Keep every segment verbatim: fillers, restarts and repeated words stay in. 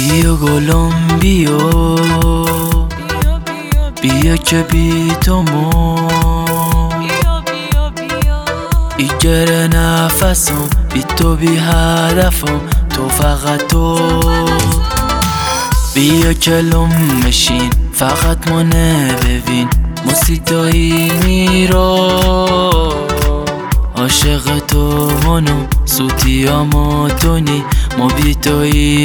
بیا گلم بیا، بیا که بی تو مرد. ایگره نفسم بی تو بی هدفم، تو فقط تو. بیا کلم بشین فقط منه ببین، موسیقی میرو عاشق تو منو سوتی اما تونی ما بی توی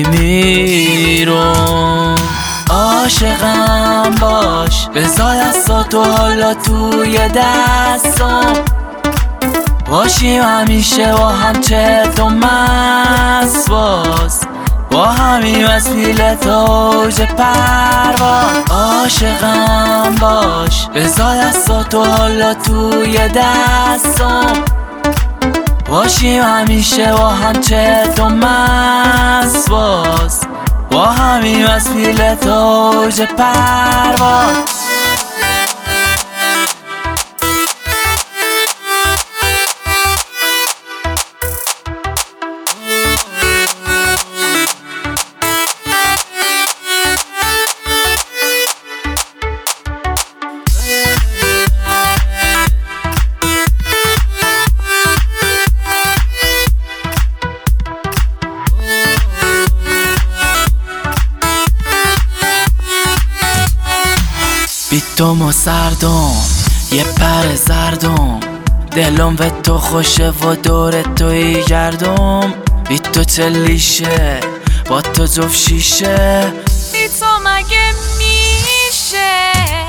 میرم. عاشقم باش بذار دستاتو حالا توی دستم، باشیم همیشه با هم چت و مست باز، با همیم از پیل توج پرواز. عاشقم باش بذار دستاتو حالا توی دستم، باشیم همیشه با هم چت و مست باز، با همیم از پیل توج پرواز. بی تو ما سردم یه پر زردم، دلم به تو خوشه و دور توی گردم. بی تو چلیشه با تو جفت شیشه، بی تو مگه میشه.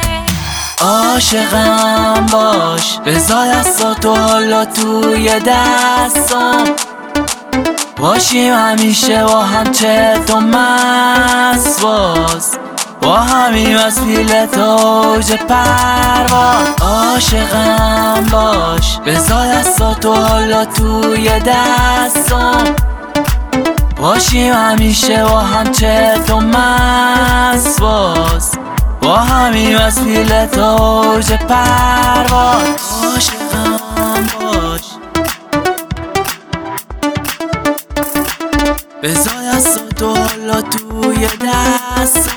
عاشقم باش بذار دستاتو حالا توی دستم، باشیم همیشه با هم چت و مست باز، با همیم از پیل توج پرواز. عاشقم باش بذار دستاتو حالا توی دستم، باشیم همیشه با هم چت و مست باز، با همیم از پیل توج پرواز. عاشقم باش بذار دستاتو حالا توی دستم،